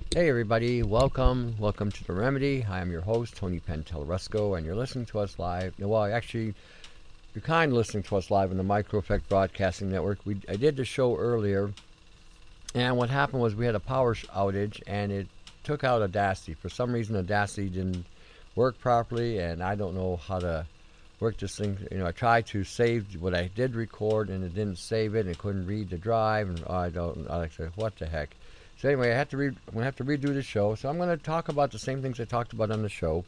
Hey everybody, welcome to The Remedy. I am your host, Tony Pentelarusco, and you're listening to us live. Well, actually, you're kind of listening to us live on the Micro Effect Broadcasting Network. I did the show earlier, and what happened was we had a power outage, and it took out Audacity. For some reason, Audacity didn't work properly, and I don't know how to work this thing. I tried to save what I did record, and it didn't save it, and it couldn't read the drive, and I said, what the heck? So anyway, I'm gonna have to redo the show. So I'm gonna talk about the same things I talked about on the show.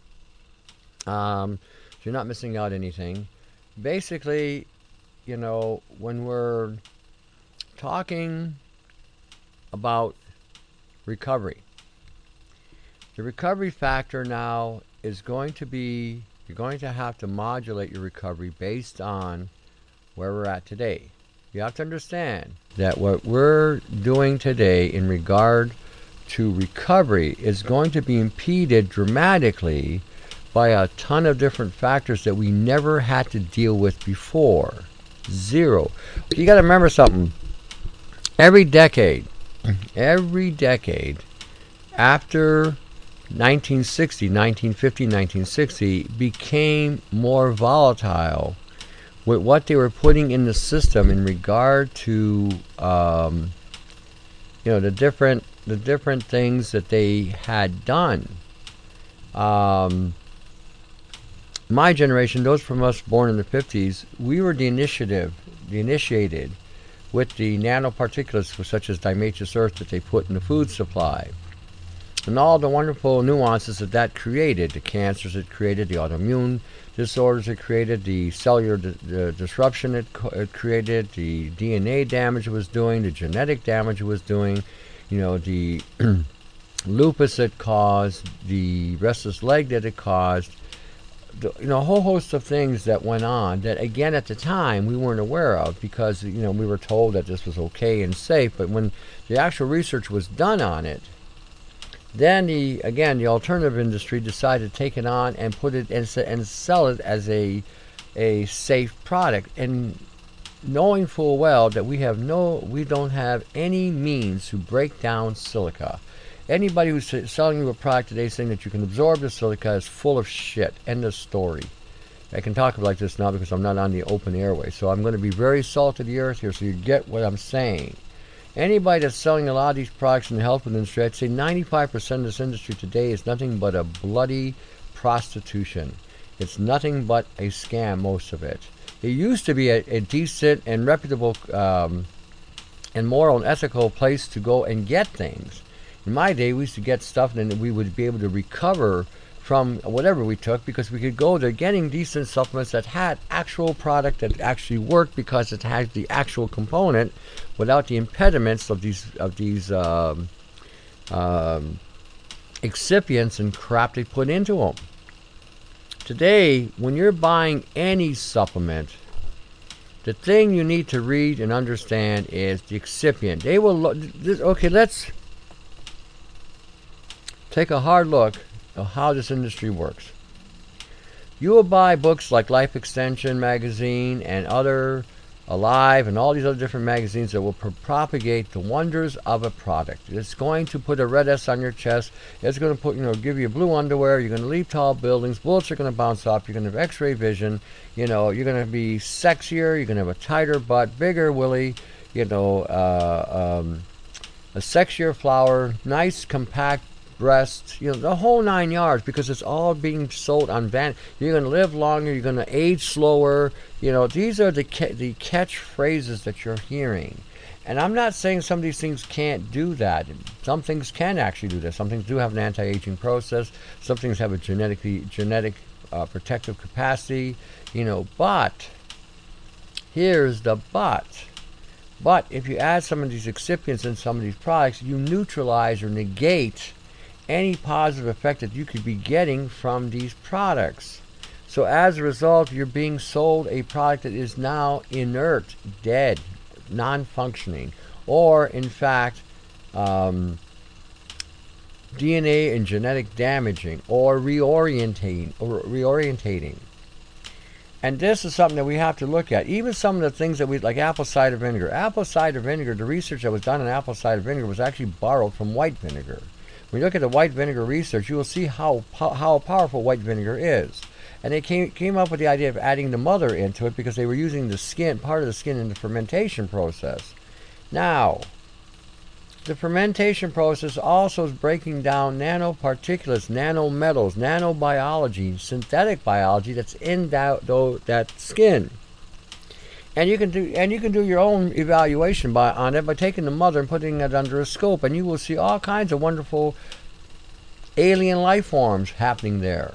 So you're not missing out anything. Basically, when we're talking about recovery, the recovery factor now is going to be you're going to have to modulate your recovery based on where we're at today. You have to understand that what we're doing today in regard to recovery is going to be impeded dramatically by a ton of different factors that we never had to deal with before. Zero. You got to remember something. Every decade after 1960, 1950, 1960 became more volatile with what they were putting in the system in regard to the different things that they had done. My generation, those from us born in the 50s, we were the initiated with the nanoparticulates such as diatomaceous earth that they put in the food supply. And all the wonderful nuances that created, the cancers it created, the autoimmune disorders it created, the cellular disruption it created, the DNA damage it was doing, the genetic damage it was doing, the lupus it caused, the restless leg that it caused, a whole host of things that went on that, again, at the time we weren't aware of because, we were told that this was okay and safe. But when the actual research was done on it, then the alternative industry decided to take it on and put it and sell it as a safe product, and knowing full well that we don't have any means to break down silica. Anybody who's selling you a product today saying that you can absorb the silica is full of shit. End of story. I can talk like this now because I'm not on the open airway, so I'm going to be very salt of the earth here so you get what I'm saying. Anybody that's selling a lot of these products in the health industry, I'd say 95% of this industry today is nothing but a bloody prostitution. It's nothing but a scam, most of it. It used to be a decent and reputable and moral and ethical place to go and get things. In my day, we used to get stuff and we would be able to recover from whatever we took because we could go there getting decent supplements that had actual product that actually worked because it had the actual component without the impediments of these excipients and crap they put into them. Today, when you're buying any supplement, the thing you need to read and understand is the excipient. They will okay, let's take a hard look at how this industry works. You will buy books like Life Extension magazine and other Alive and all these other different magazines that will propagate the wonders of a product. It's going to put a red S on your chest. It's going to give you blue underwear. You're going to leap tall buildings. Bullets are going to bounce off. You're going to have X-ray vision. You're going to be sexier. You're going to have a tighter butt, bigger willy. A sexier flower, nice compact breasts, the whole 9 yards, because it's all being sold on van. You're going to live longer, you're going to age slower. These are the catchphrases that you're hearing. And I'm not saying some of these things can't do that. Some things can actually do this. Some things do have an anti-aging process. Some things have a genetic protective capacity. But here's the but. But if you add some of these excipients in some of these products, you neutralize or negate any positive effect that you could be getting from these products. So as a result, you're being sold a product that is now inert, dead, non-functioning, or in fact DNA and genetic damaging or reorientating. And this is something that we have to look at. Even some of the things that like apple cider vinegar. Apple cider vinegar, the research that was done on apple cider vinegar was actually borrowed from white vinegar. When you look at the white vinegar research, you will see how powerful white vinegar is. And they came up with the idea of adding the mother into it because they were using the skin, part of the skin, in the fermentation process. Now, the fermentation process also is breaking down nanoparticulates, nanometals, nanobiology, synthetic biology that's in that skin. And you can do your own evaluation on it by taking the mother and putting it under a scope, and you will see all kinds of wonderful alien life forms happening there.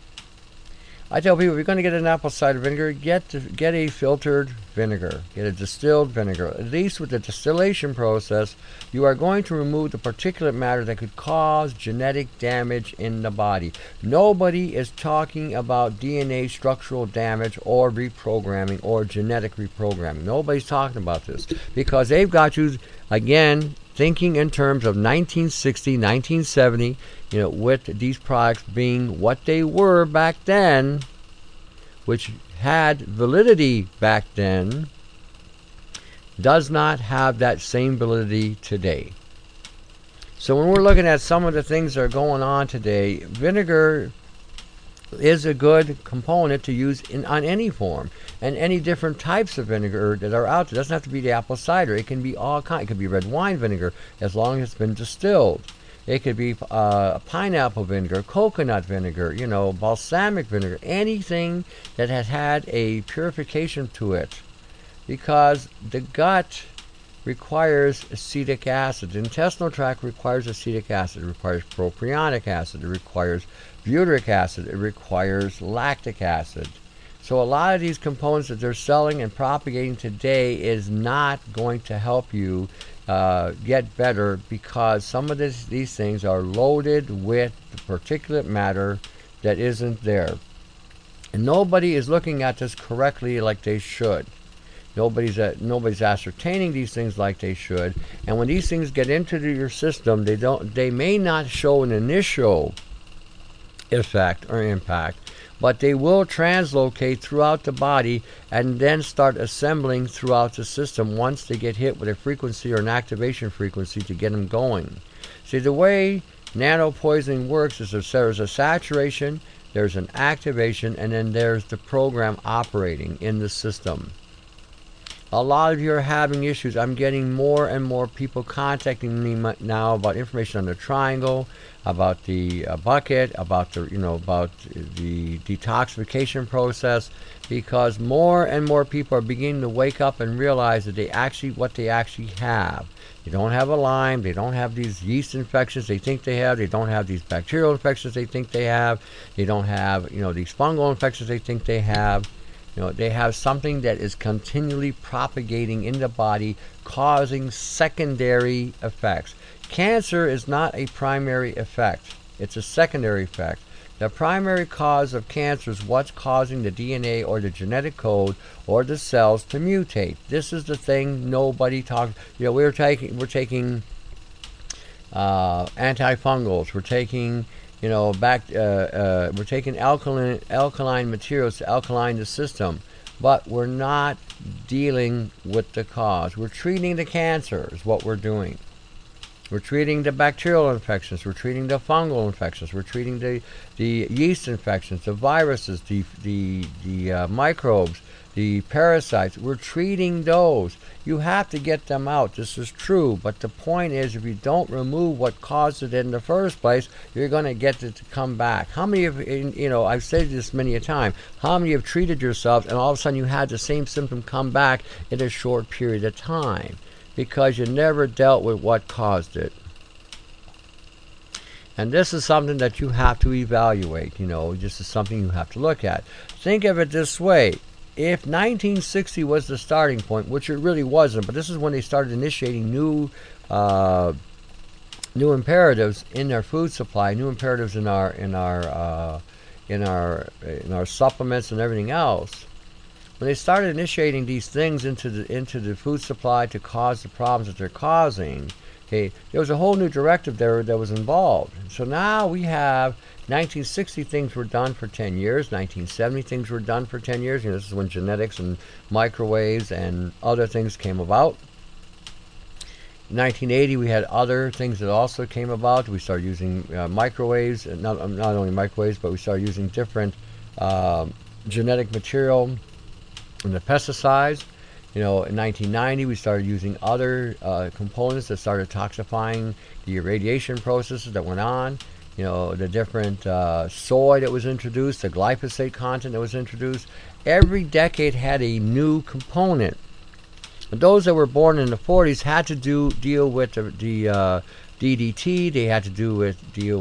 I tell people, if you're going to get an apple cider vinegar, get a filtered vinegar. Get a distilled vinegar. At least with the distillation process, you are going to remove the particulate matter that could cause genetic damage in the body. Nobody is talking about DNA structural damage or reprogramming or genetic reprogramming. Nobody's talking about this because they've got you, again, thinking in terms of 1960, 1970, with these products being what they were back then, which had validity back then, does not have that same validity today. So when we're looking at some of the things that are going on today, vinegar is a good component to use on any form, and any different types of vinegar that are out there. It doesn't have to be the apple cider. It can be all kinds. It could be red wine vinegar as long as it's been distilled. It could be pineapple vinegar, coconut vinegar, balsamic vinegar, anything that has had a purification to it, because the gut requires acetic acid. The intestinal tract requires acetic acid. It requires propionic acid. It requires butyric acid. It requires lactic acid. So a lot of these components that they're selling and propagating today is not going to help you get better, because some of these things are loaded with the particulate matter that isn't there. And nobody is looking at this correctly like they should. Nobody's ascertaining these things like they should. And when these things get into your system, they may not show an initial effect or impact, but they will translocate throughout the body and then start assembling throughout the system once they get hit with a frequency or an activation frequency to get them going. See, the way nanopoisoning works is there's a saturation, there's an activation, and then there's the program operating in the system. A lot of you are having issues. I'm getting more and more people contacting me now about information on the triangle, about the bucket, about the detoxification process, because more and more people are beginning to wake up and realize that what they actually have. They don't have a Lyme. They don't have these yeast infections they think they have. They don't have these bacterial infections they think they have. They don't have these fungal infections they think they have. They have something that is continually propagating in the body, causing secondary effects. Cancer is not a primary effect. It's a secondary effect. The primary cause of cancer is what's causing the DNA or the genetic code or the cells to mutate. This is the thing nobody talks. We're taking antifungals. We're taking we're taking alkaline materials to alkaline the system, but we're not dealing with the cause. We're treating the cancer is what we're doing. We're treating the bacterial infections. We're treating the fungal infections. We're treating the yeast infections, the viruses, the microbes, the parasites. We're treating those. You have to get them out. This is true. But the point is, if you don't remove what caused it in the first place, you're going to get it to come back. How many of I've said this many a time, how many have treated yourselves and all of a sudden you had the same symptom come back in a short period of time? Because you never dealt with what caused it. And this is something that you have to evaluate. This is something you have to look at. Think of it this way. If 1960 was the starting point, which it really wasn't, but this is when they started initiating new imperatives in their food supply, new imperatives in our supplements and everything else. When they started initiating these things into the food supply to cause the problems that they're causing, there was a whole new directive there that was involved. So now we have 1960 things were done for 10 years, 1970 things were done for 10 years. This is when genetics and microwaves and other things came about. 1980, we had other things that also came about. We started using microwaves, not only microwaves, but we started using different genetic material in the pesticides. In 1990, we started using other components that started toxifying the irradiation processes that went on. The different soy that was introduced, the glyphosate content that was introduced. Every decade had a new component. Those that were born in the 40s had to deal with the DDT. They had to deal with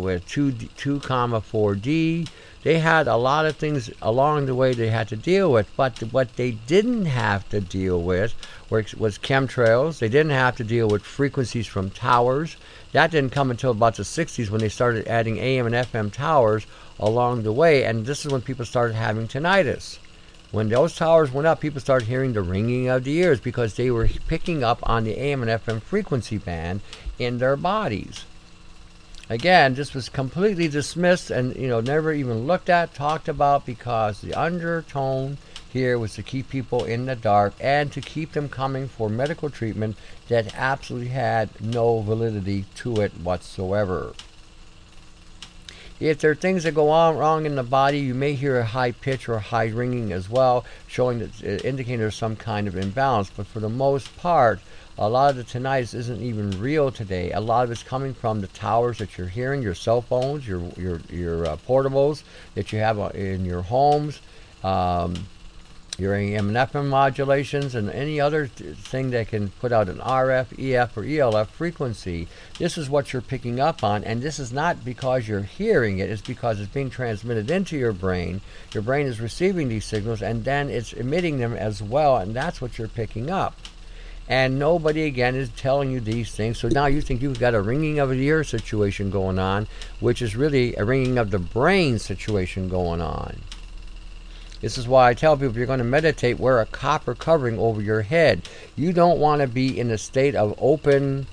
2,4-D. They had a lot of things along the way they had to deal with. But what they didn't have to deal with was chemtrails. They didn't have to deal with frequencies from towers. That didn't come until about the 60s when they started adding AM and FM towers along the way. And this is when people started having tinnitus. When those towers went up, people started hearing the ringing of the ears because they were picking up on the AM and FM frequency band in their bodies. Again, this was completely dismissed and never even looked at, talked about, because the undertone here was to keep people in the dark and to keep them coming for medical treatment that absolutely had no validity to it whatsoever. If there are things that go on wrong in the body, you may hear a high pitch or high ringing as well, showing that indicating there's some kind of imbalance. But for the most part, a lot of the tinnitus isn't even real today. A lot of it's coming from the towers that you're hearing, your cell phones, your portables that you have in your homes, your AM and FM modulations, and any other thing that can put out an RF, EF, or ELF frequency. This is what you're picking up on, and this is not because you're hearing it. It's because it's being transmitted into your brain. Your brain is receiving these signals, and then it's emitting them as well, and that's what you're picking up. And nobody, again, is telling you these things. So now you think you've got a ringing of the ear situation going on, which is really a ringing of the brain situation going on. This is why I tell people, if you're going to meditate, wear a copper covering over your head. You don't want to be in a state of open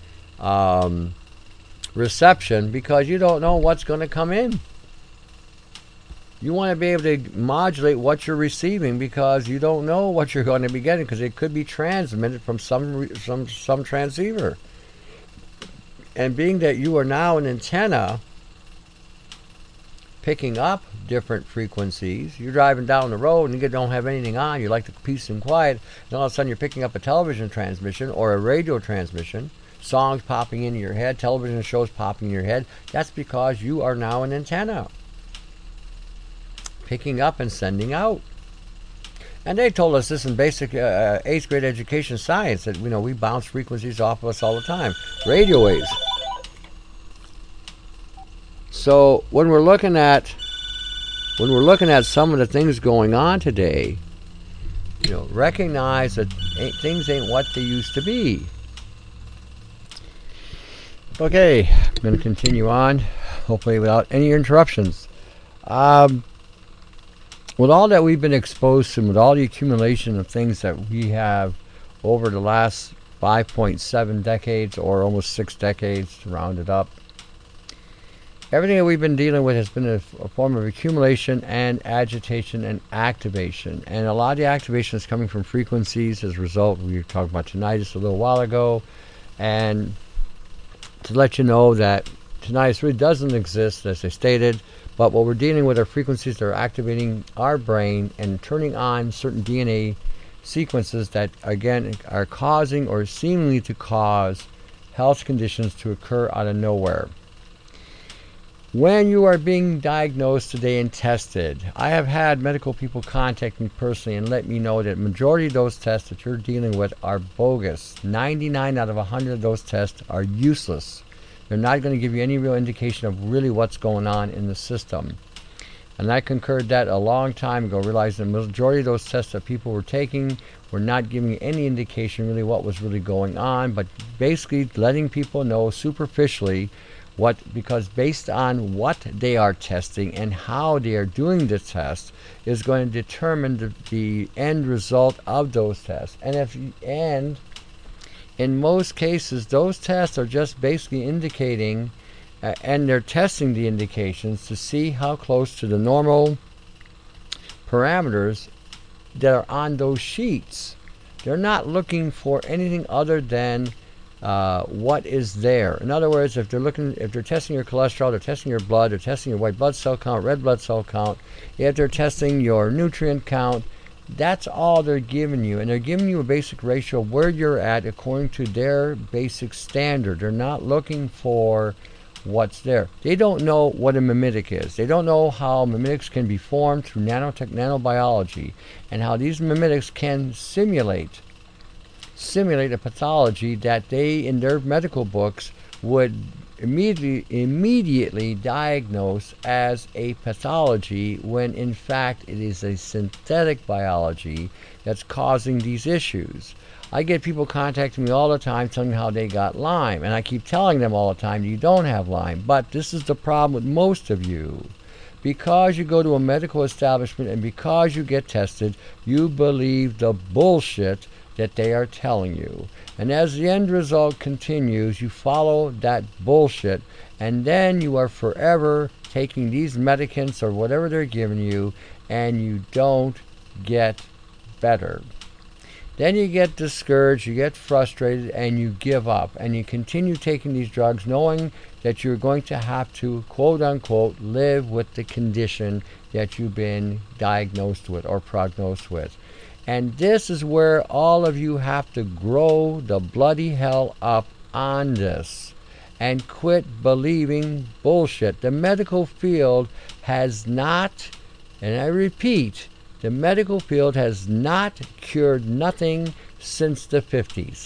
reception because you don't know what's going to come in. You want to be able to modulate what you're receiving because you don't know what you're going to be getting, because it could be transmitted from some transceiver. And being that you are now an antenna picking up different frequencies, you're driving down the road and you don't have anything on, you like the peace and quiet, and all of a sudden you're picking up a television transmission or a radio transmission, songs popping into your head, television shows popping in your head. That's because you are now an antenna picking up and sending out. And they told us this in basic 8th grade education science, that we bounce frequencies off of us all the time, radio waves. So when we're looking at some of the things going on today, recognize that things ain't what they used to be. Okay, I'm going to continue on, hopefully without any interruptions. With all that we've been exposed to, with all the accumulation of things that we have over the last 5.7 decades, or almost 6 decades to round it up, everything that we've been dealing with has been a form of accumulation and agitation and activation. And a lot of the activation is coming from frequencies as a result. We were talking about tinnitus a little while ago. And to let you know that tinnitus really doesn't exist, as I stated, but what we're dealing with are frequencies that are activating our brain and turning on certain DNA sequences that, again, are causing or seemingly to cause health conditions to occur out of nowhere. When you are being diagnosed today and tested, I have had medical people contact me personally and let me know that majority of those tests that you're dealing with are bogus. 99 out of 100 of those tests are useless. They're not going to give you any real indication of really what's going on in the system. And I concurred that a long time ago, realizing the majority of those tests that people were taking were not giving any indication really what was really going on, but basically letting people know superficially because based on what they are testing and how they are doing the test is going to determine the end result of those tests. And in most cases, those tests are just basically indicating, and they're testing the indications to see how close to the normal parameters that are on those sheets. They're not looking for anything other than what is there. In other words, if they're testing your cholesterol, they're testing your blood, they're testing your white blood cell count, red blood cell count, if they're testing your nutrient count, that's all they're giving you. And they're giving you a basic ratio of where you're at according to their basic standard. They're not looking for what's there. They don't know what a mimitic is. They don't know how mimetics can be formed through nanobiology, and how these mimetics can simulate a pathology that they, in their medical books, would immediately diagnose as a pathology, when in fact it is a synthetic biology that's causing these issues. I get people contacting me all the time telling me how they got Lyme, and I keep telling them all the time, you don't have Lyme. But this is the problem with most of you. Because you go to a medical establishment and because you get tested, you believe the bullshit that they are telling you. And as the end result continues, you follow that bullshit, and then you are forever taking these medicaments or whatever they're giving you, and you don't get better. Then you get discouraged, you get frustrated, and you give up. And you continue taking these drugs knowing that you're going to have to, quote unquote, live with the condition that you've been diagnosed with or prognosed with. And this is where all of you have to grow the bloody hell up on this and quit believing bullshit. The medical field has not, and I repeat, the medical field has not cured nothing since the 50s.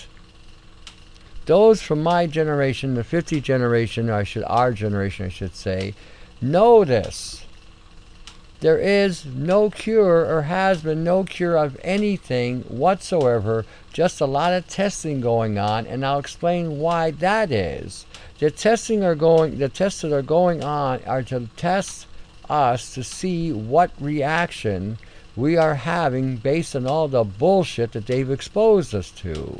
Those from my generation, the 50 generation, our generation I should say, know this. There is no cure, or has been no cure of anything whatsoever, just a lot of testing going on, and I'll explain why that is. The tests that are going on are to test us to see what reaction we are having based on all the bullshit that they've exposed us to.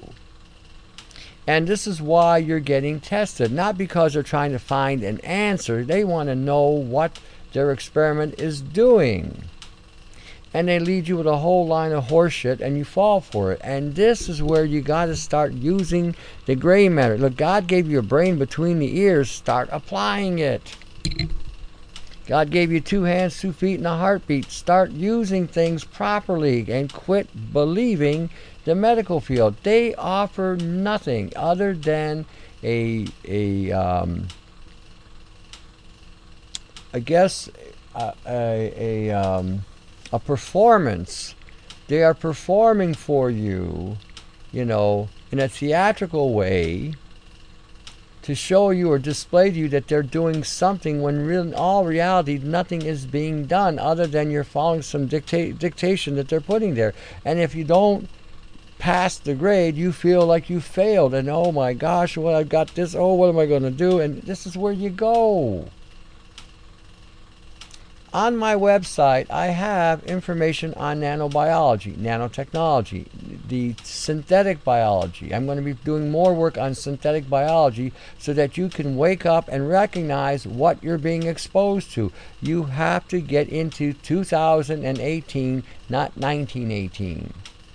And this is why you're getting tested, not because they're trying to find an answer. They want to know what their experiment is doing. And they lead you with a whole line of horseshit, and you fall for it. And this is where you got to start using the gray matter. Look, God gave you a brain between the ears. Start applying it. God gave you 2 hands, 2 feet, and a heartbeat. Start using things properly and quit believing the medical field. They offer nothing other than a performance. They are performing for you, in a theatrical way, to show you or display to you that they're doing something, when in all reality nothing is being done other than you're following some dictation that they're putting there. And if you don't pass the grade, you feel like you failed, and oh my gosh, well, I've got this, oh, what am I going to do? And this is where you go. On my website, I have information on nanobiology, nanotechnology, the synthetic biology. I'm going to be doing more work on synthetic biology so that you can wake up and recognize what you're being exposed to. You have to get into 2018, not 1918.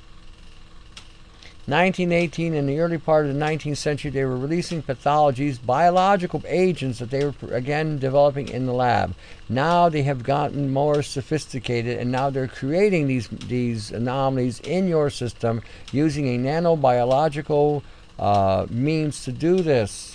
1918, in the early part of the 19th century, they were releasing pathologies, biological agents that they were, again, developing in the lab. Now they have gotten more sophisticated, and now they're creating these anomalies in your system using a nanobiological means to do this.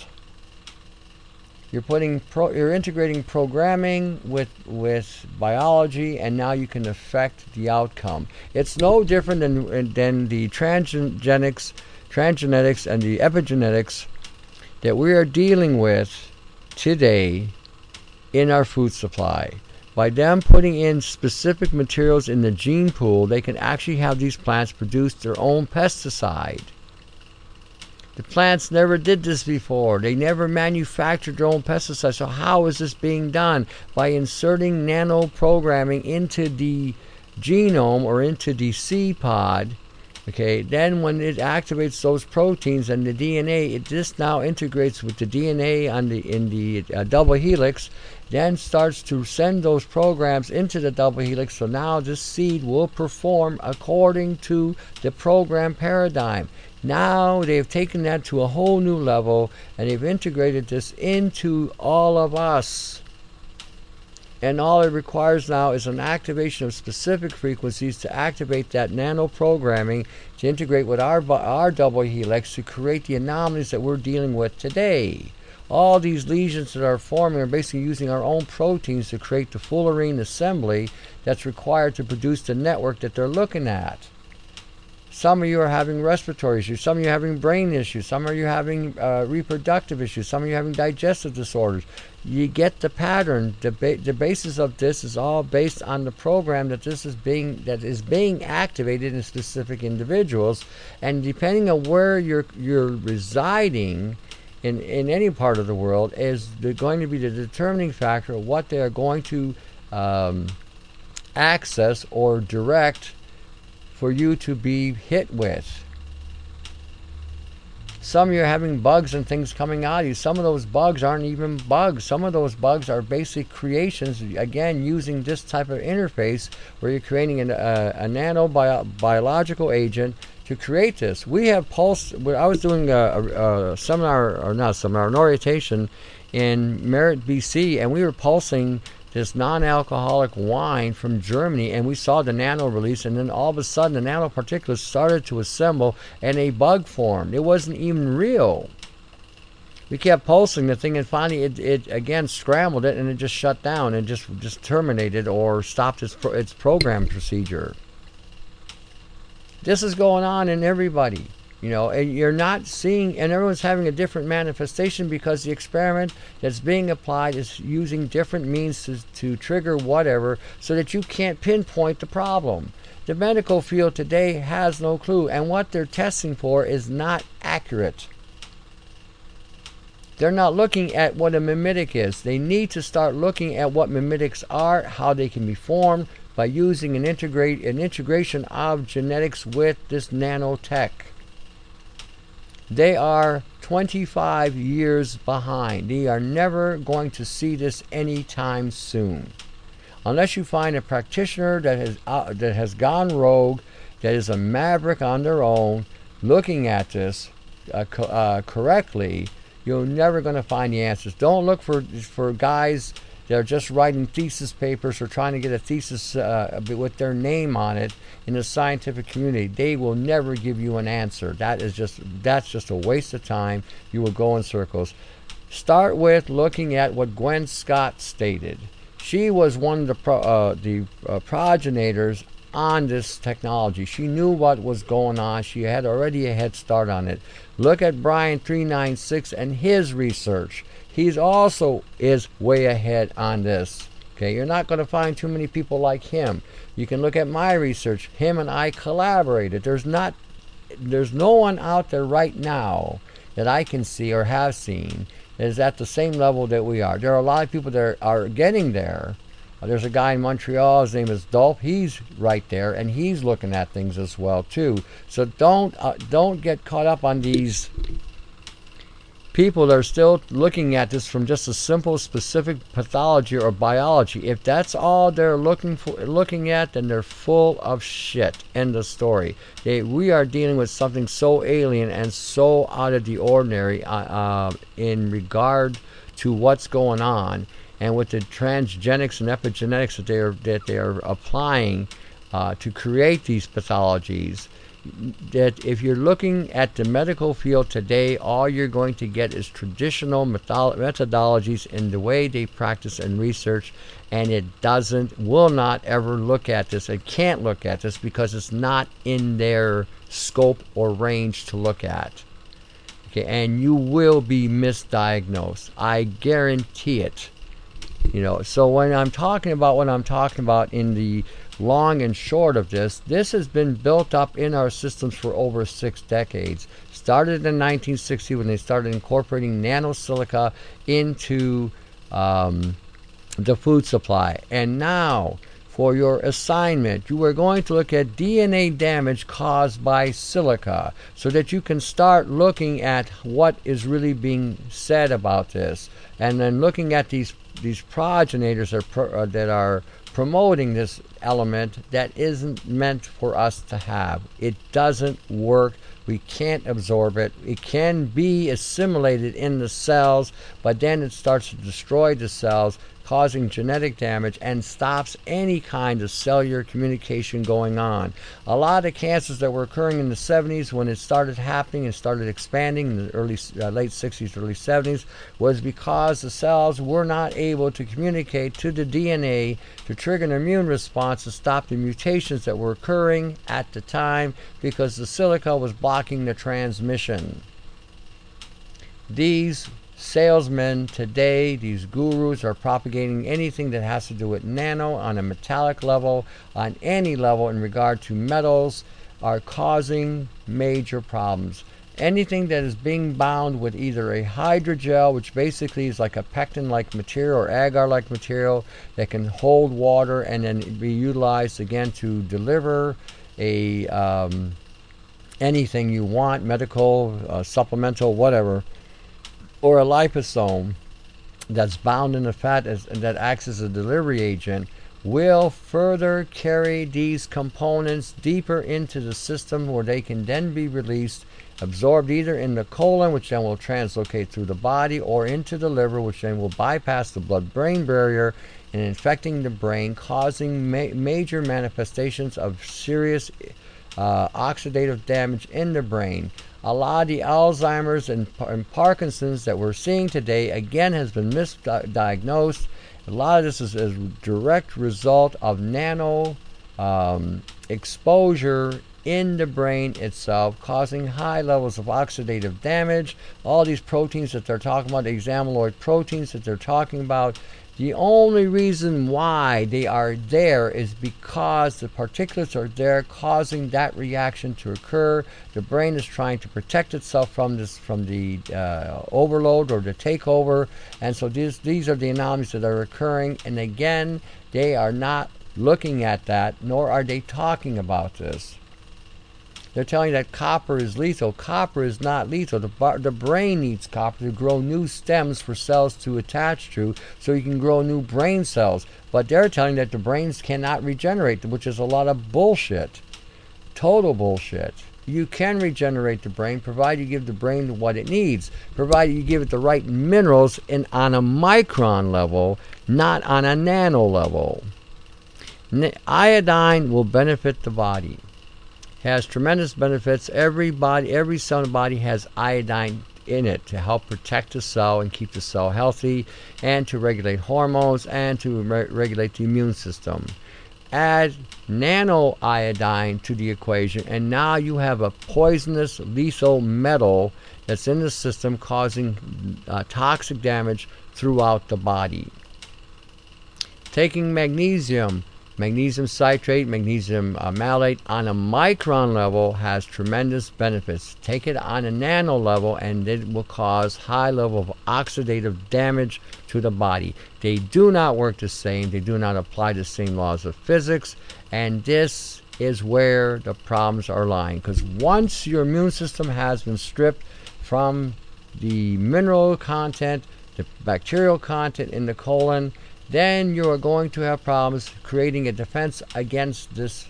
You're integrating programming with biology, and now you can affect the outcome. It's no different than the transgenetics and the epigenetics that we are dealing with today in our food supply. By them putting in specific materials in the gene pool, they can actually have these plants produce their own pesticide. The plants never did this before. They never manufactured their own pesticides. So how is this being done? By inserting nano-programming into the genome or into the seed pod. Okay, then when it activates those proteins and the DNA, this now integrates with the DNA in the double helix, then starts to send those programs into the double helix. So now this seed will perform according to the program paradigm. Now they've taken that to a whole new level, and they've integrated this into all of us. And all it requires now is an activation of specific frequencies to activate that nano programming to integrate with our double helix to create the anomalies that we're dealing with today. All these lesions that are forming are basically using our own proteins to create the fullerene assembly that's required to produce the network that they're looking at. Some of you are having respiratory issues. Some of you are having brain issues. Some of you are having reproductive issues. Some of you are having digestive disorders. You get the pattern. The basis of this is all based on the program that is being activated in specific individuals. And depending on where you're residing in any part of the world is going to be the determining factor of what they are going to access or direct for you to be hit with. Some of you are having bugs and things coming out of you. Some of those bugs aren't even bugs. Some of those bugs are basic creations, again, using this type of interface where you're creating a nano-biological agent to create this. We have pulse. I was doing a seminar, or not seminar, an orientation in Merritt, BC, and we were pulsing this non-alcoholic wine from Germany, and we saw the nano release, and then all of a sudden the nanoparticulates started to assemble and a bug formed. It wasn't even real. We kept pulsing the thing, and finally it again scrambled it, and it just shut down and just terminated or stopped its program procedure. This is going on in everybody. You know, and you're not seeing, and everyone's having a different manifestation because the experiment that's being applied is using different means to trigger whatever so that you can't pinpoint the problem. The medical field today has no clue, and what they're testing for is not accurate. They're not looking at what a mimetic is. They need to start looking at what mimetics are, how they can be formed by using an integration of genetics with this nanotech. They are 25 years behind. They are never going to see this anytime soon. Unless you find a practitioner that has gone rogue, that is a maverick on their own, looking at this correctly, you're never going to find the answers. Don't look for guys that are just writing thesis papers or trying to get a thesis with their name on it in the scientific community. They will never give you an answer. That's just a waste of time. You will go in circles. Start with looking at what Gwen Scott stated. She was one of the progenitors on this technology. She knew what was going on. She had already a head start on it. Look at Brian 396 and his research. He's also is way ahead on this. Okay, you're not going to find too many people like him. You can look at my research. Him and I collaborated. There's no one out there right now that I can see or have seen that is at the same level that we are. There are a lot of people that are getting there. There's a guy in Montreal. His name is Dolph. He's right there, and he's looking at things as well too. So don't get caught up on these people that are still looking at this from just a simple specific pathology or biology. If that's all they're looking at, then they're full of shit. End of story. We are dealing with something so alien and so out of the ordinary in regard to what's going on, and with the transgenics and epigenetics that they are applying to create these pathologies. That if you're looking at the medical field today, all you're going to get is traditional methodologies in the way they practice and research, and it will not ever look at this. It can't look at this because it's not in their scope or range to look at. Okay, and you will be misdiagnosed. I guarantee it. You know, so when I'm talking about what I'm talking about in the long and short of this has been built up in our systems for over 6 decades. Started in 1960 when they started incorporating nanosilica into the food supply. And now, for your assignment, you are going to look at DNA damage caused by silica so that you can start looking at what is really being said about this. And then looking at these progenitors that are promoting this element that isn't meant for us to have. It doesn't work. We can't absorb it. It can be assimilated in the cells, but then it starts to destroy the cells, causing genetic damage, and stops any kind of cellular communication going on. A lot of cancers that were occurring in the 70s, when it started happening and started expanding in the late 60s, early 70s, was because the cells were not able to communicate to the DNA to trigger an immune response to stop the mutations that were occurring at the time, because the silica was blocking the transmission. These salesmen today, these gurus, are propagating anything that has to do with nano on a metallic level, on any level in regard to metals, are causing major problems. Anything that is being bound with either a hydrogel, which basically is like a pectin-like material or agar-like material that can hold water and then be utilized again to deliver a anything you want, medical, supplemental, whatever, or a liposome that's bound in the fat that acts as a delivery agent, will further carry these components deeper into the system, where they can then be released, absorbed either in the colon, which then will translocate through the body, or into the liver, which then will bypass the blood-brain barrier and infecting the brain, causing major manifestations of serious oxidative damage in the brain. A lot of the Alzheimer's and Parkinson's that we're seeing today, again, has been misdiagnosed. A lot of this is a direct result of nano exposure in the brain itself, causing high levels of oxidative damage. All these proteins that they're talking about, the amyloid proteins that they're talking about, the only reason why they are there is because the particulates are there, causing that reaction to occur. The brain is trying to protect itself from the overload or the takeover, and so these are the anomalies that are occurring. And again, they are not looking at that, nor are they talking about this. They're telling you that copper is lethal. Copper is not lethal. The brain needs copper to grow new stems for cells to attach to, so you can grow new brain cells. But they're telling you that the brains cannot regenerate, which is a lot of bullshit. Total bullshit. You can regenerate the brain, provided you give the brain what it needs, provided you give it the right minerals on a micron level, not on a nano level. Iodine will benefit the body. Has tremendous benefits. Every cell in the body has iodine in it to help protect the cell and keep the cell healthy, and to regulate hormones, and to regulate the immune system. Add nano iodine to the equation, and now you have a poisonous, lethal metal that's in the system, causing toxic damage throughout the body. Taking magnesium citrate, magnesium malate on a micron level has tremendous benefits. Take it on a nano level and it will cause high level of oxidative damage to the body. They do not work the same. They do not apply the same laws of physics, and this is where the problems are lying. Because once your immune system has been stripped from the mineral content, the bacterial content in the colon, then you are going to have problems creating a defense against this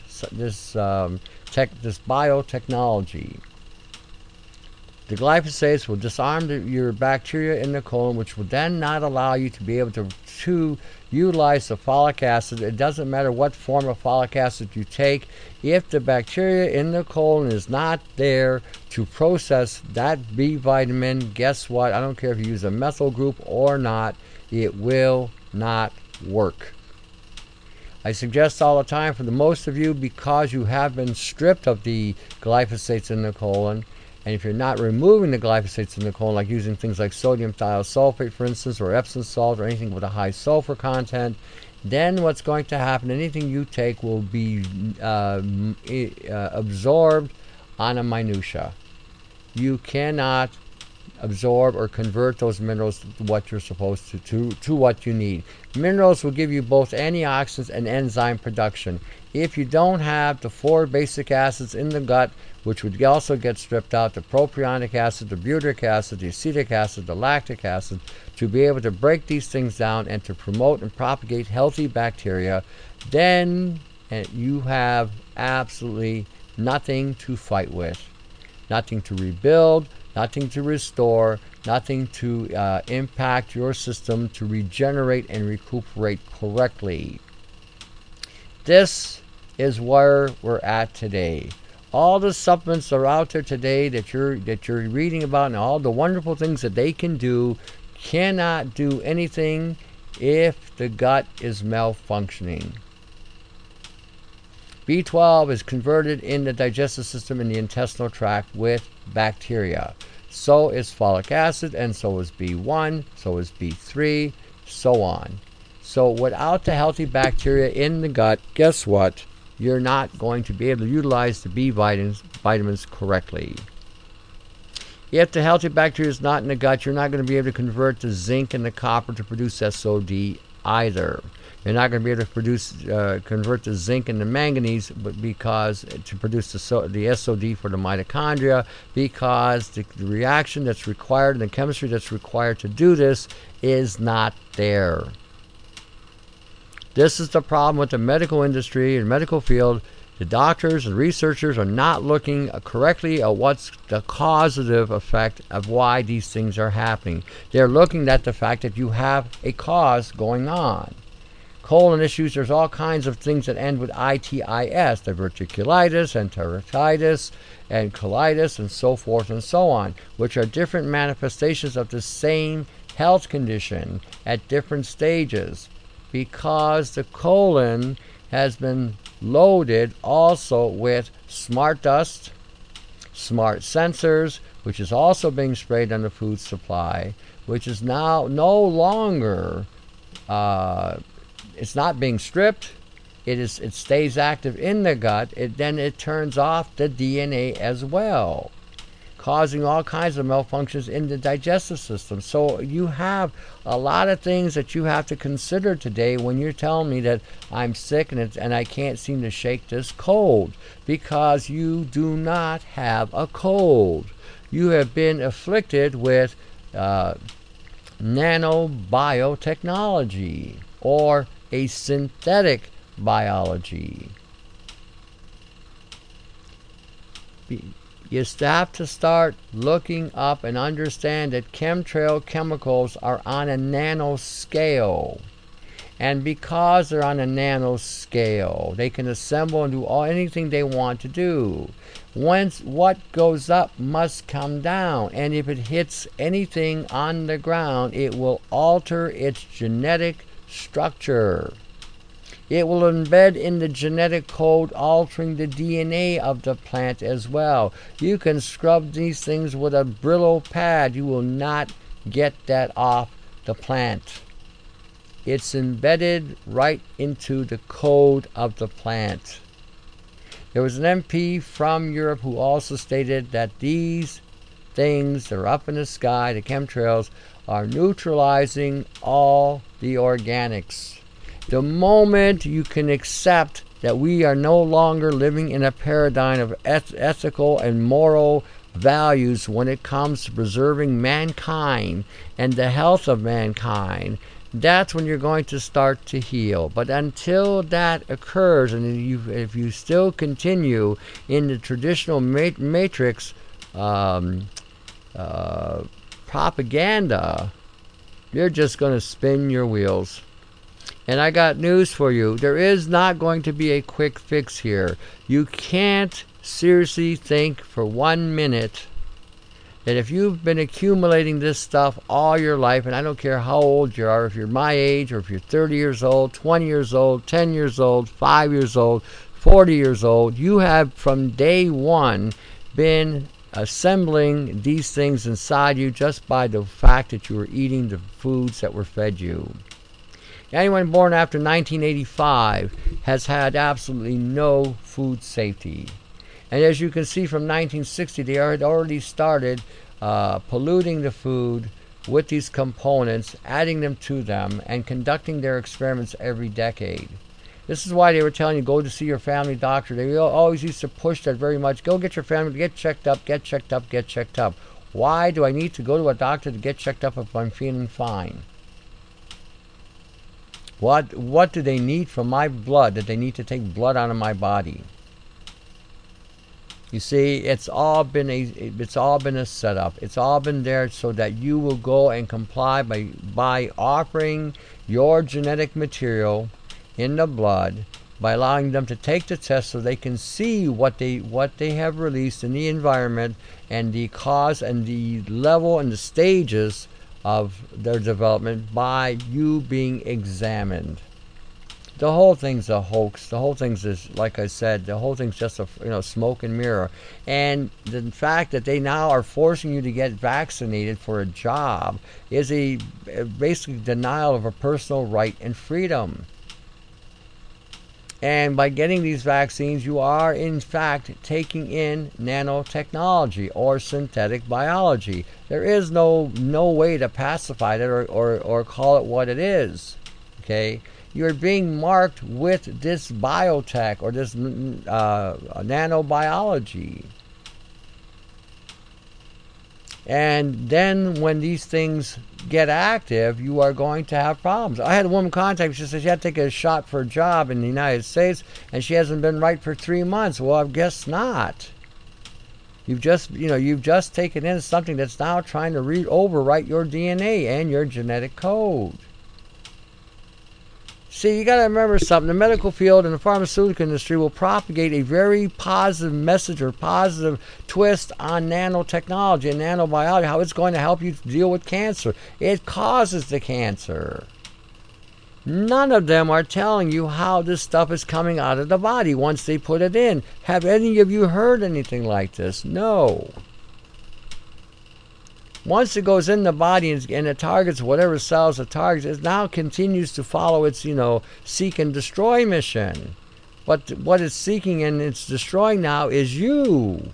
biotechnology. The glyphosates will disarm your bacteria in the colon, which will then not allow you to be able to utilize the folic acid. It doesn't matter what form of folic acid you take. If the bacteria in the colon is not there to process that B vitamin, guess what? I don't care if you use a methyl group or not, it will not work. I suggest all the time for the most of you, because you have been stripped of the glyphosates in the colon, and if you're not removing the glyphosates in the colon, like using things like sodium thiosulfate, for instance, or Epsom salt, or anything with a high sulfur content, then what's going to happen, anything you take will be absorbed on a minutia. You cannot absorb or convert those minerals to what you're supposed to what you need. Minerals will give you both antioxidants and enzyme production. If you don't have the 4 basic acids in the gut, which would also get stripped out, the propionic acid, the butyric acid, the acetic acid, the lactic acid, to be able to break these things down and to promote and propagate healthy bacteria, then and you have absolutely nothing to fight with, nothing to rebuild, nothing to restore, nothing to impact your system to regenerate and recuperate correctly. This is where we're at today. All the supplements are out there today that you're reading about, and all the wonderful things that they can do, cannot do anything if the gut is malfunctioning. B12 is converted in the digestive system in the intestinal tract with bacteria. So is folic acid, and so is B1, so is B3, so on. So without the healthy bacteria in the gut, guess what? You're not going to be able to utilize the B vitamins correctly. If the healthy bacteria is not in the gut, you're not going to be able to convert the zinc and the copper to produce SOD either. You're not going to be able to convert the zinc and the manganese, but because to produce the SOD for the mitochondria, because the reaction that's required and the chemistry that's required to do this is not there. This is the problem with the medical industry and medical field. The doctors and researchers are not looking correctly at what's the causative effect of why these things are happening. They're looking at the fact that you have a cause going on. Colon issues, there's all kinds of things that end with itis, diverticulitis, enteritis, and colitis, and so forth and so on, which are different manifestations of the same health condition at different stages, because the colon has been loaded also with smart dust, smart sensors, which is also being sprayed on the food supply, which is now no longer it's not being stripped. It stays active in the gut. Then it turns off the DNA as well, causing all kinds of malfunctions in the digestive system. So you have a lot of things that you have to consider today when you're telling me that I'm sick and I can't seem to shake this cold, because you do not have a cold. You have been afflicted with nanobiotechnology or a synthetic biology. You have to start looking up and understand that chemtrail chemicals are on a nanoscale. And because they're on a nanoscale, they can assemble and do anything they want to do. Once what goes up must come down, and if it hits anything on the ground, it will alter its genetic structure. It will embed in the genetic code, altering the DNA of the plant as well. You can scrub these things with a Brillo pad. You will not get that off the plant. It's embedded right into the code of the plant. There was an MP from Europe who also stated that these things that are up in the sky, the chemtrails, are neutralizing all the organics. The moment you can accept that we are no longer living in a paradigm of ethical and moral values when it comes to preserving mankind and the health of mankind, that's when you're going to start to heal. But until that occurs, and if you still continue in the traditional matrix propaganda, you're just going to spin your wheels. And I got news for you. There is not going to be a quick fix here. You can't seriously think for 1 minute that if you've been accumulating this stuff all your life, and I don't care how old you are, if you're my age, or if you're 30 years old, 20 years old, 10 years old, 5 years old, 40 years old, you have from day one been assembling these things inside you just by the fact that you were eating the foods that were fed you. Anyone born after 1985 has had absolutely no food safety. And as you can see from 1960, they had already started polluting the food with these components, adding them to them, and conducting their experiments every decade. This is why they were telling you, go to see your family doctor. They always used to push that very much. Go get your family, get checked up, get checked up, get checked up. Why do I need to go to a doctor to get checked up if I'm feeling fine? What do they need from my blood that they need to take blood out of my body? You see, it's all been a setup. It's all been there so that you will go and comply by offering your genetic material in the blood, by allowing them to take the test so they can see what they have released in the environment and the cause and the level and the stages of their development by you being examined. The whole thing's a hoax. The whole thing's just, like I said, the whole thing's just a smoke and mirror. And the fact that they now are forcing you to get vaccinated for a job is a basically denial of a personal right and freedom. And by getting these vaccines, you are in fact taking in nanotechnology or synthetic biology. There is no way to pacify it or call it what it is. Okay? You're being marked with this biotech or this nanobiology. And then when these things get active, you are going to have problems. I had a woman contact me. She said she had to take a shot for a job in the United States, and she hasn't been right for 3 months. Well, I guess not. You've just taken in something that's now trying to overwrite your DNA and your genetic code. See, you got to remember something. The medical field and the pharmaceutical industry will propagate a very positive message or positive twist on nanotechnology and nanobiology, how it's going to help you deal with cancer. It causes the cancer. None of them are telling you how this stuff is coming out of the body once they put it in. Have any of you heard anything like this? No. Once it goes in the body and it targets whatever cells it targets, it now continues to follow its, seek and destroy mission. But what it's seeking and it's destroying now is you.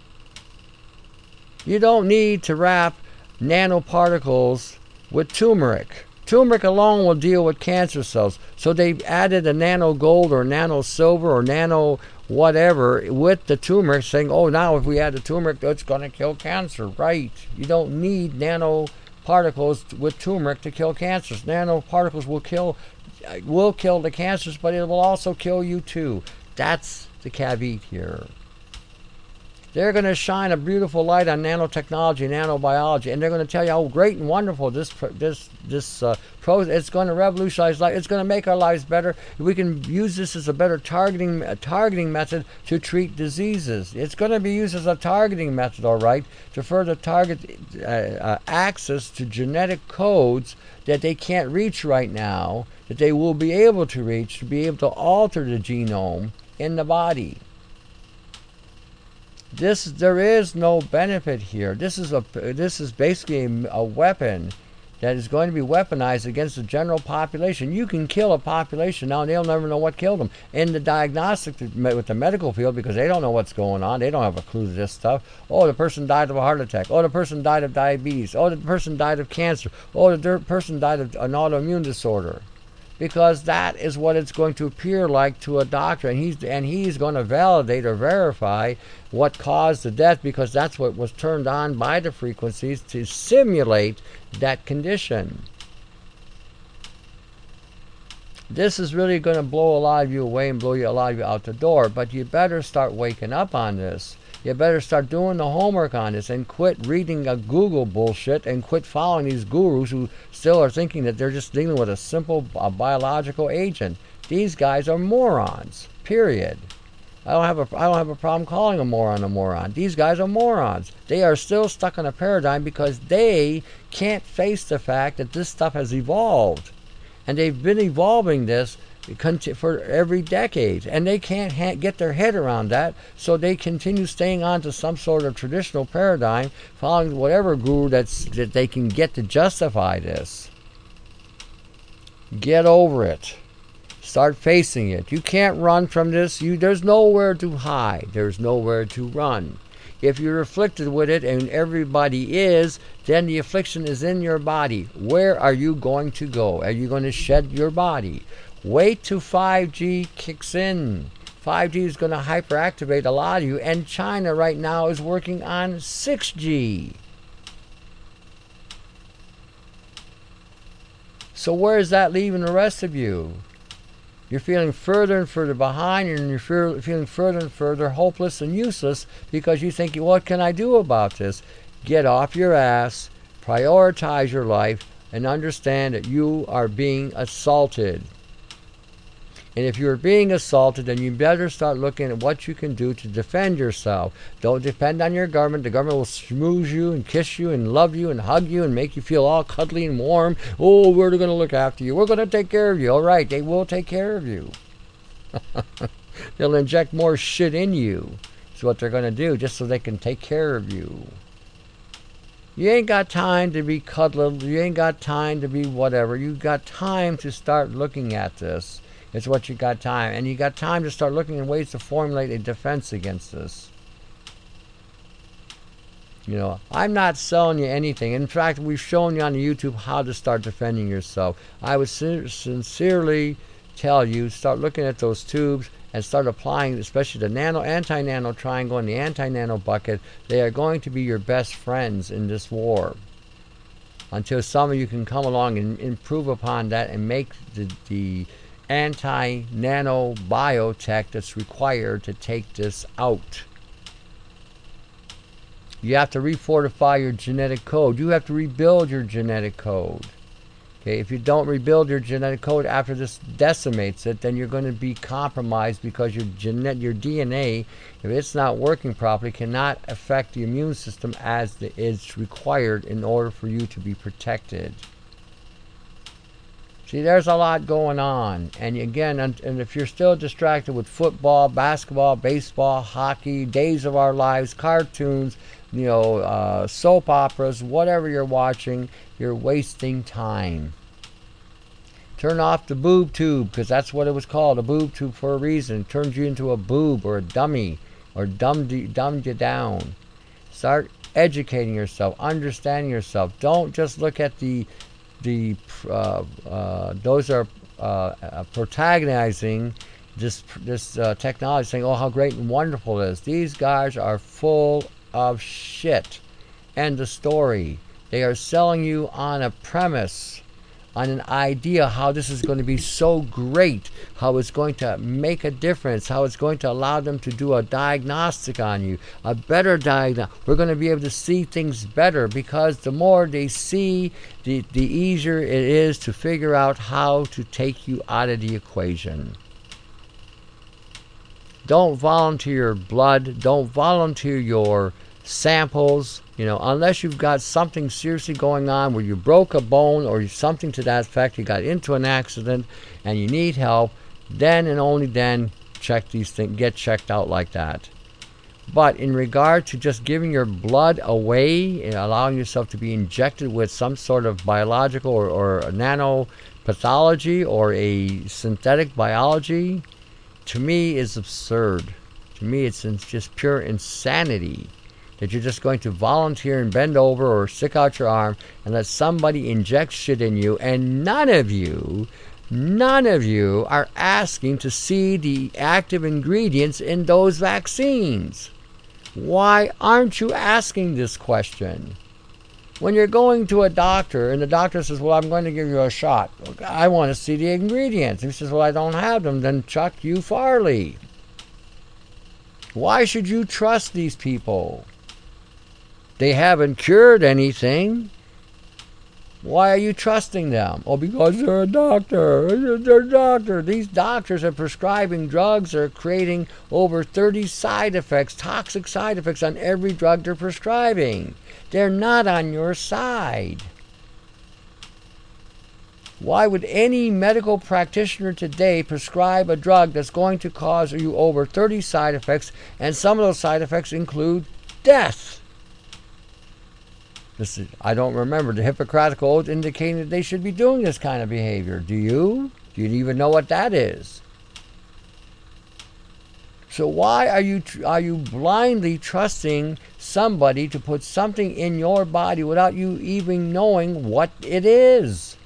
You don't need to wrap nanoparticles with turmeric. Turmeric alone will deal with cancer cells. So they've added a nano gold or nano silver or nano whatever with the turmeric, saying, oh, now if we add the turmeric, it's going to kill cancer. Right. You don't need nanoparticles with turmeric to kill cancers. Nanoparticles will kill the cancers, but it will also kill you too. That's the caveat here. They're going to shine a beautiful light on nanotechnology and nanobiology, and they're going to tell you how great and wonderful this it's going to revolutionize life. It's going to make our lives better. We can use this as a better targeting method to treat diseases. It's going to be used as a targeting method, all right, to further target access to genetic codes that they can't reach right now, that they will be able to reach to be able to alter the genome in the body. There is no benefit here. This is basically a weapon that is going to be weaponized against the general population. You can kill a population now, and they'll never know what killed them. In the diagnostic with the medical field, because they don't know what's going on, they don't have a clue to this stuff. Oh, the person died of a heart attack. Oh, the person died of diabetes. Oh, the person died of cancer. Oh, the person died of an autoimmune disorder. Because that is what it's going to appear like to a doctor, and he's going to validate or verify what caused the death, because that's what was turned on by the frequencies to simulate that condition. This is really going to blow a lot of you away and blow a lot of you out the door, but you better start waking up on this. You better start doing the homework on this and quit reading a Google bullshit and quit following these gurus who still are thinking that they're just dealing with a simple biological agent. These guys are morons, period. I don't have a problem calling a moron. These guys are morons. They are still stuck in a paradigm because they can't face the fact that this stuff has evolved. And they've been evolving this for every decade, and they can't get their head around that, so they continue staying on to some sort of traditional paradigm, following whatever guru that they can get to justify this. Get over it. Start facing it. You can't run from this. There's nowhere to hide. There's nowhere to run. If you're afflicted with it, and everybody is, then the affliction is in your body. Where are you going to go? Are you going to shed your body? Wait till 5G kicks in. 5G is going to hyperactivate a lot of you, and China right now is working on 6G. So where is that leaving the rest of you? You're feeling further and further behind, and you're feeling further and further hopeless and useless because you think, what can I do about this? Get off your ass, prioritize your life, and understand that you are being assaulted. And if you're being assaulted, then you better start looking at what you can do to defend yourself. Don't depend on your government. The government will schmooze you and kiss you and love you and hug you and make you feel all cuddly and warm. Oh, we're going to look after you. We're going to take care of you. All right, they will take care of you. They'll inject more shit in you. That's what they're going to do, just so they can take care of you. You ain't got time to be cuddled. You ain't got time to be whatever. You got time to start looking at this. It's what you got time. And you got time to start looking at ways to formulate a defense against this. You know, I'm not selling you anything. In fact, we've shown you on YouTube how to start defending yourself. I would sincerely tell you, start looking at those tubes and start applying, especially the anti-nano triangle and the anti-nano bucket. They are going to be your best friends in this war. Until some of you can come along and improve upon that and make the anti-nano biotech that's required to take this out. You have to refortify your genetic code. You have to rebuild your genetic code. Okay, if you don't rebuild your genetic code after this decimates it, then you're going to be compromised because your DNA, if it's not working properly, cannot affect the immune system as is required in order for you to be protected. See, there's a lot going on. And again, and if you're still distracted with football, basketball, baseball, hockey, Days of Our Lives, cartoons, soap operas, whatever you're watching, you're wasting time. Turn off the boob tube, because that's what it was called, a boob tube, for a reason. It turns you into a boob or a dummy, or dumbed you down. Start educating yourself, understanding yourself. Don't just look at those are protagonizing this technology, saying, oh, how great and wonderful it is. These guys are full of shit. End of story. They are selling you on a premise, on an idea how this is going to be so great, how it's going to make a difference, how it's going to allow them to do a diagnostic on you, a better diagnostic. We're going to be able to see things better, because the more they see, the easier it is to figure out how to take you out of the equation. Don't volunteer your blood. Don't volunteer your samples. Unless you've got something seriously going on where you broke a bone or something to that effect, you got into an accident and you need help, then and only then check these things, get checked out like that. But in regard to just giving your blood away and allowing yourself to be injected with some sort of biological or nano pathology or a synthetic biology, to me is absurd. To me, it's just pure insanity. That you're just going to volunteer and bend over or stick out your arm and let somebody inject shit in you, and none of you are asking to see the active ingredients in those vaccines. Why aren't you asking this question? When you're going to a doctor and the doctor says, well, I'm going to give you a shot. I want to see the ingredients. He says, well, I don't have them. Then Chuck you Farley. Why should you trust these people? They haven't cured anything. Why are you trusting them? Oh, because they're a doctor. They're a doctor. These doctors are prescribing drugs. They're creating over 30 side effects, toxic side effects on every drug they're prescribing. They're not on your side. Why would any medical practitioner today prescribe a drug that's going to cause you over 30 side effects, and some of those side effects include death? I don't remember the Hippocratic Oath indicating that they should be doing this kind of behavior. Do you? Do you even know what that is? So why are you blindly trusting somebody to put something in your body without you even knowing what it is?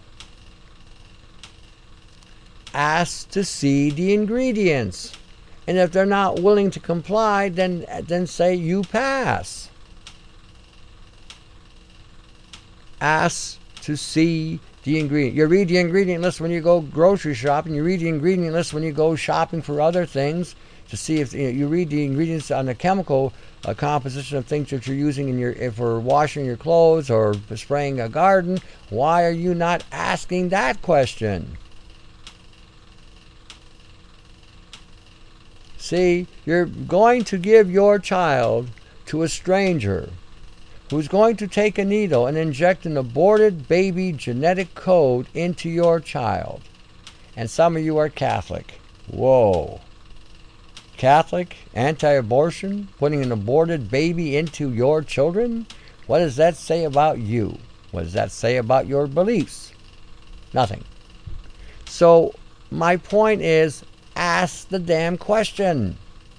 Ask to see the ingredients. And if they're not willing to comply, then say you pass. Ask to see The ingredient. You read the ingredient list when you go grocery shopping. You read the ingredient list when you go shopping for other things to see if you read the ingredients on the chemical composition of things that you're using in your for washing your clothes or spraying a garden. Why are you not asking that question? See, you're going to give your child to a stranger who's going to take a needle and inject an aborted baby genetic code into your child. And some of you are Catholic. Whoa. Catholic, anti-abortion, putting an aborted baby into your children? What does that say about you? What does that say about your beliefs? Nothing. So, my point is, ask the damn question.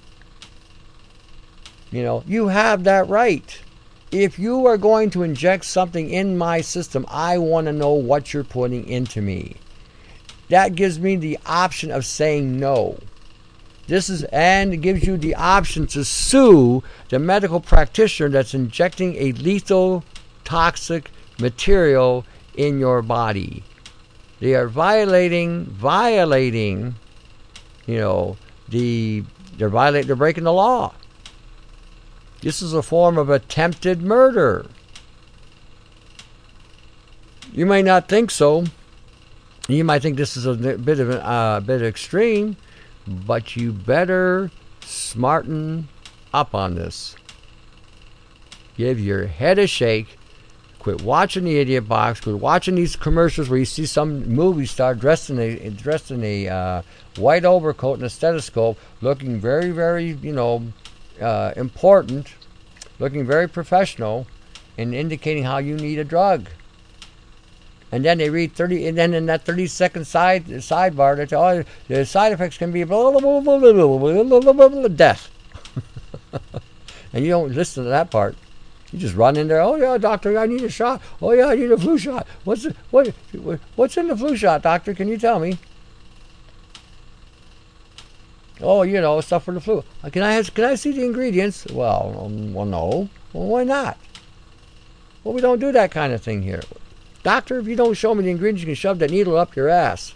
You have that right. If you are going to inject something in my system, I want to know what you're putting into me. That gives me the option of saying no. And it gives you the option to sue the medical practitioner that's injecting a lethal, toxic material in your body. They are violating, they're breaking the law. This is a form of attempted murder. You may not think so. You might think this is a bit extreme, but you better smarten up on this. Give your head a shake. Quit watching the idiot box. Quit watching these commercials where you see some movie star dressed in a white overcoat and a stethoscope, looking very, very, important, looking very professional, and indicating how you need a drug. And then they read 30, and then in that 30-second sidebar, they tell you the side effects can be blah, blah, blah, blah, blah, blah, blah, death. And you don't listen to that part. You just run in there. Oh yeah, doctor, I need a shot. Oh yeah, I need a flu shot. What's in the flu shot, doctor? Can you tell me? Oh, stuff for the flu. Can I see the ingredients? Well, no. Well, why not? Well, we don't do that kind of thing here. Doctor, if you don't show me the ingredients, you can shove that needle up your ass.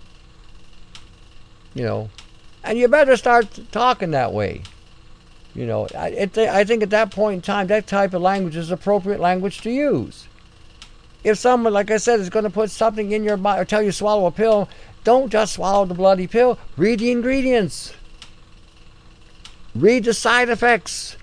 And you better start talking that way. I think at that point in time, that type of language is appropriate language to use. If someone, like I said, is going to put something in your body or tell you to swallow a pill, don't just swallow the bloody pill. Read the ingredients. Read the side effects.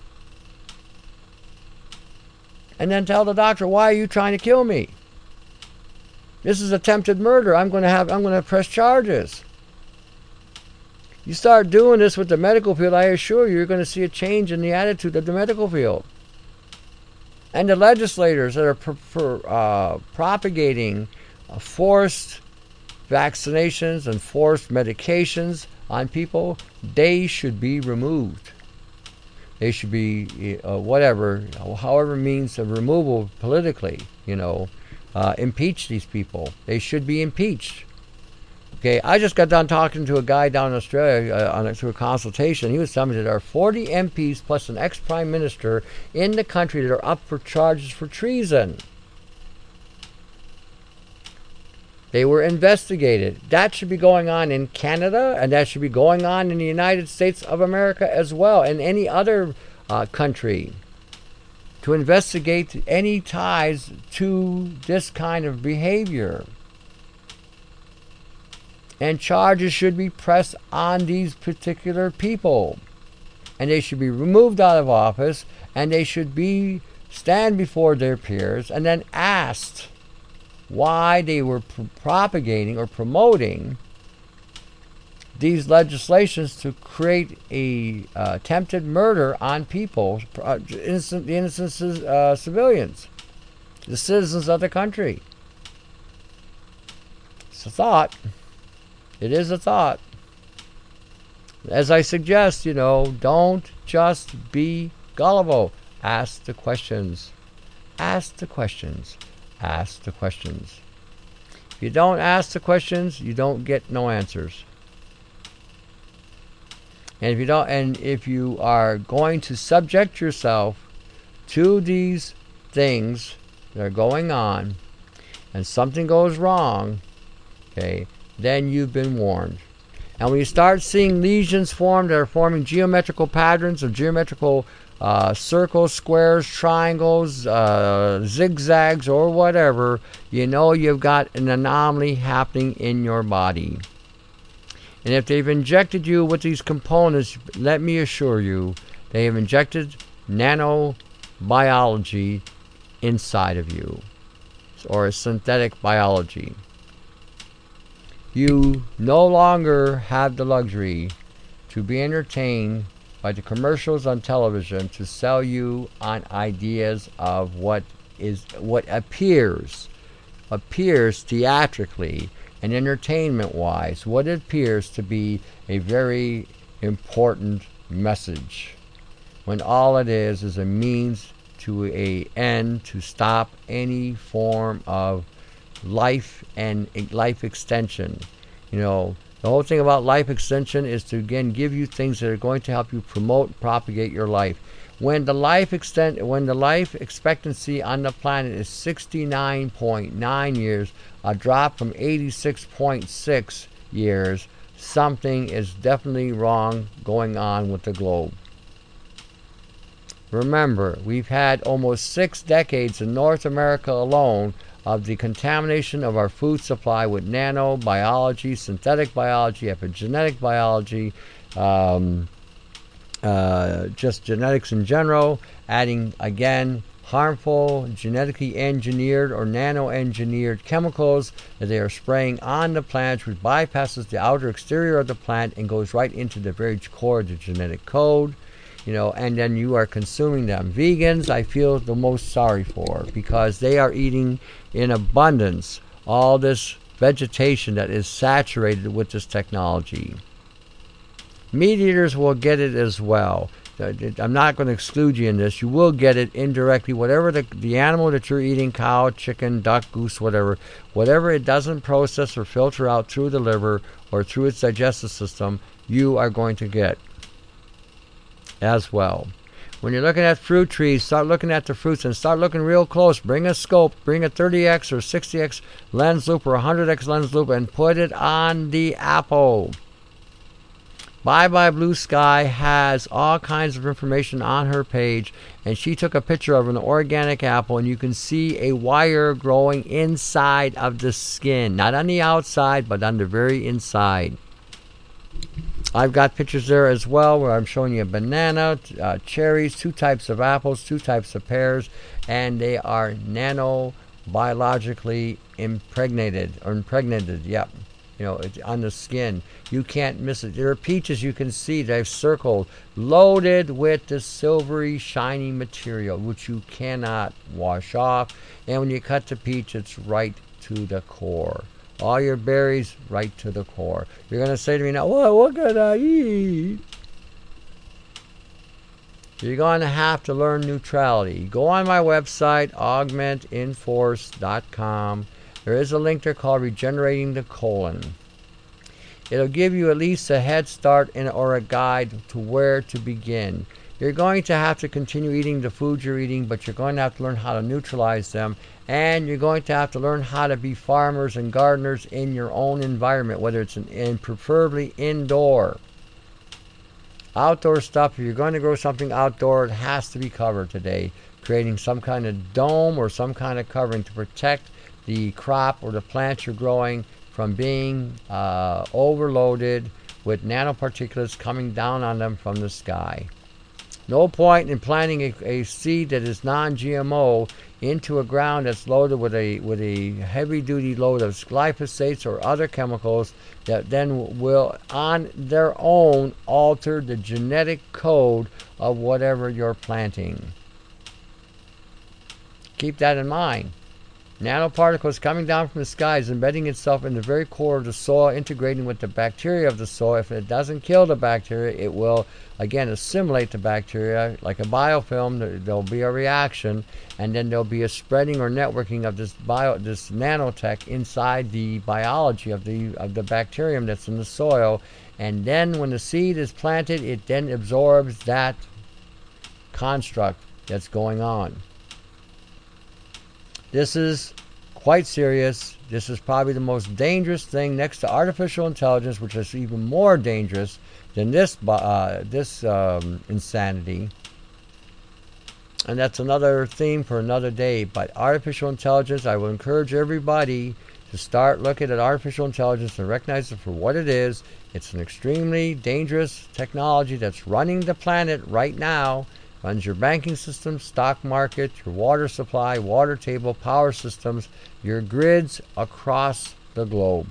And then tell the doctor, why are you trying to kill me? This is attempted murder. I'm going to press charges. You start doing this with the medical field, I assure you, you're going to see a change in the attitude of the medical field. And the legislators that are propagating forced vaccinations and forced medications on people, they should be removed. They should be however means of removal politically, impeach these people. They should be impeached. Okay, I just got done talking to a guy down in Australia through a consultation. He was telling me that there are 40 MPs plus an ex-prime minister in the country that are up for charges for treason. They were investigated. That should be going on in Canada, and that should be going on in the United States of America as well, and any other country, to investigate any ties to this kind of behavior. And charges should be pressed on these particular people. And they should be removed out of office, and they should stand before their peers and then asked why they were propagating or promoting these legislations to create a attempted murder on people, the innocent civilians, the citizens of the country. It's a thought. It is a thought. As I suggest, don't just be gullible. Ask the questions. Ask the questions. Ask the questions. If you don't ask the questions, you don't get no answers. And if you are going to subject yourself to these things that are going on, and something goes wrong, okay, then you've been warned. And when you start seeing lesions form that are forming geometrical patterns or geometrical circles, squares, triangles, zigzags, or whatever, you know you've got an anomaly happening in your body. And if they've injected you with these components, let me assure you, they have injected nanobiology inside of you, or a synthetic biology. You no longer have the luxury to be entertained by the commercials on television to sell you on ideas of what appears theatrically and entertainment-wise, what appears to be a very important message, when all it is a means to an end to stop any form of life and life extension. You know, the whole thing about life extension is to, again, give you things that are going to help you promote and propagate your life. When the life expectancy on the planet is 69.9 years, a drop from 86.6 years, something is definitely wrong going on with the globe. Remember, we've had almost 6 decades in North America alone of the contamination of our food supply with nanobiology, synthetic biology, epigenetic biology, just genetics in general, adding, again, harmful, genetically engineered or nano-engineered chemicals that they are spraying on the plant, which bypasses the outer exterior of the plant and goes right into the very core of the genetic code. You know, and then you are consuming them. Vegans, I feel the most sorry for, because they are eating in abundance all this vegetation that is saturated with this technology. Meat eaters will get it as well. I'm not going to exclude you in this. You will get it indirectly. Whatever the animal that you're eating, cow, chicken, duck, goose, whatever it doesn't process or filter out through the liver or through its digestive system, you are going to get as well. When you're looking at fruit trees, start looking at the fruits and start looking real close. Bring a scope, bring a 30x or 60x lens loupe or 100x lens loupe and put it on the apple. Bye Bye Blue Sky has all kinds of information on her page, and she took a picture of an organic apple, and you can see a wire growing inside of the skin, not on the outside but on the very inside. I've got pictures there as well where I'm showing you a banana, cherries, 2 types of apples, 2 types of pears, and they are nanobiologically impregnated, yep. You know, it's on the skin. You can't miss it. There are peaches you can see that I've circled, loaded with the silvery, shiny material, which you cannot wash off. And when you cut the peach, it's right to the core. All your berries, right to the core. You're going to say to me now, what can I eat? You're going to have to learn neutrality. Go on my website, augmentinforce.com. There is a link there called Regenerating the Colon. It'll give you at least a head start or a guide to where to begin. You're going to have to continue eating the food you're eating, but you're going to have to learn how to neutralize them. And you're going to have to learn how to be farmers and gardeners in your own environment, whether it's preferably indoor. Outdoor stuff, if you're going to grow something outdoor, it has to be covered today. Creating some kind of dome or some kind of covering to protect the crop or the plant you're growing from being overloaded with nanoparticulates coming down on them from the sky. No point in planting a seed that is non-GMO into a ground that's loaded with a heavy-duty load of glyphosates or other chemicals that then will, on their own, alter the genetic code of whatever you're planting. Keep that in mind. Nanoparticles coming down from the sky is embedding itself in the very core of the soil, integrating with the bacteria of the soil. If it doesn't kill the bacteria, it will, again, assimilate the bacteria like a biofilm. There'll be a reaction, and then there'll be a spreading or networking of this nanotech inside the biology of the bacterium that's in the soil. And then when the seed is planted, it then absorbs that construct that's going on. This is quite serious. This is probably the most dangerous thing next to artificial intelligence, which is even more dangerous than this insanity. And that's another theme for another day. But artificial intelligence, I will encourage everybody to start looking at artificial intelligence and recognize it for what it is. It's an extremely dangerous technology that's running the planet right now. Runs your banking system, stock market, your water supply, water table, power systems, your grids across the globe.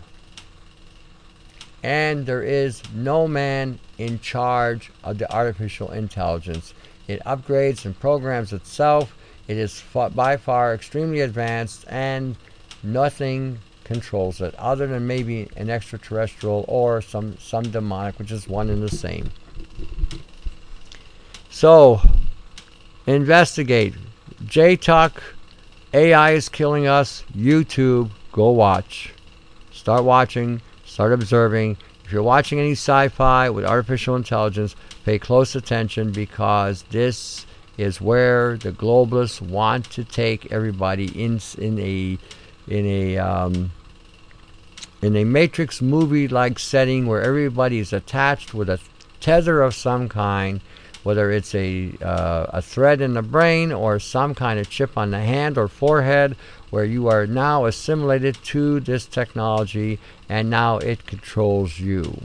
And there is no man in charge of the artificial intelligence. It upgrades and programs itself. It is by far extremely advanced, and nothing controls it other than maybe an extraterrestrial or some demonic, which is one and the same. So investigate. JTalk, AI is killing us. YouTube, go watch. Start watching, start observing. If you're watching any sci-fi with artificial intelligence, pay close attention, because this is where the globalists want to take everybody in a Matrix movie-like setting where everybody is attached with a tether of some kind, whether it's a thread in the brain or some kind of chip on the hand or forehead, where you are now assimilated to this technology and now it controls you.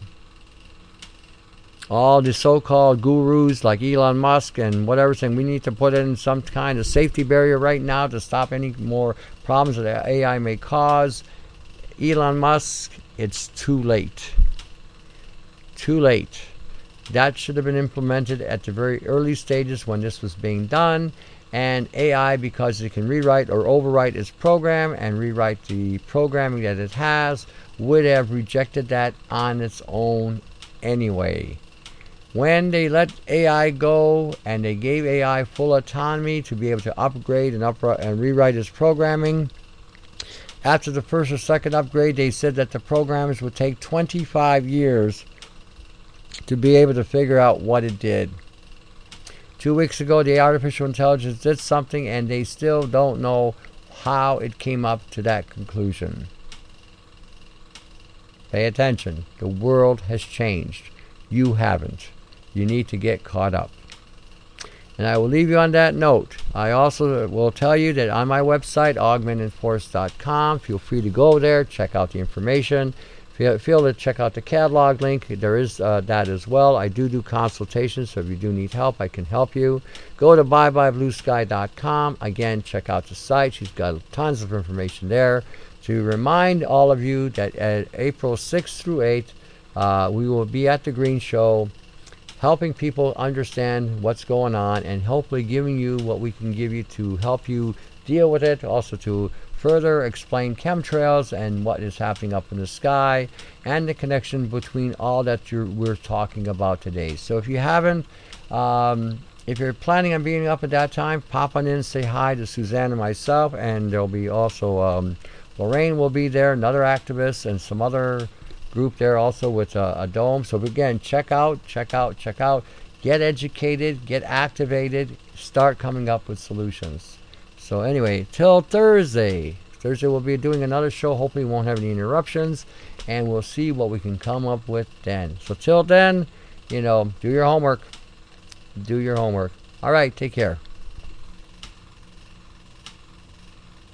All the so-called gurus like Elon Musk and whatever saying we need to put in some kind of safety barrier right now to stop any more problems that AI may cause. Elon Musk, it's too late. Too late. That should have been implemented at the very early stages when this was being done. And AI, because it can rewrite or overwrite its program and rewrite the programming that it has, would have rejected that on its own anyway. When they let AI go and they gave AI full autonomy to be able to upgrade and rewrite its programming, after the first or second upgrade, they said that the programs would take 25 years to be able to figure out what it did. 2 weeks ago, the artificial intelligence did something, and they still don't know how it came up to that conclusion. Pay attention. The world has changed. You haven't. You need to get caught up. And I will leave you on that note. I also will tell you that on my website, augmentedforce.com, feel free to go there, check out the information. Feel to check out the catalog link. There is that as well. I do consultations, so if you do need help, I can help you. Go to byebyebluesky.com. Again, check out the site. She's got tons of information there. To remind all of you that at April 6th through 8th, we will be at the Green Show, helping people understand what's going on and hopefully giving you what we can give you to help you deal with it. Also to further explain chemtrails and what is happening up in the sky and the connection between all that we're talking about today. So if you haven't, if you're planning on being up at that time, pop on in, say hi to Suzanne and myself, and there'll be also Lorraine will be there, another activist, and some other group there also with a dome. So again, check out, get educated, get activated, start coming up with solutions. So anyway, till Thursday we'll be doing another show. Hopefully we won't have any interruptions, and we'll see what we can come up with then. So till then, do your homework. All right, take care.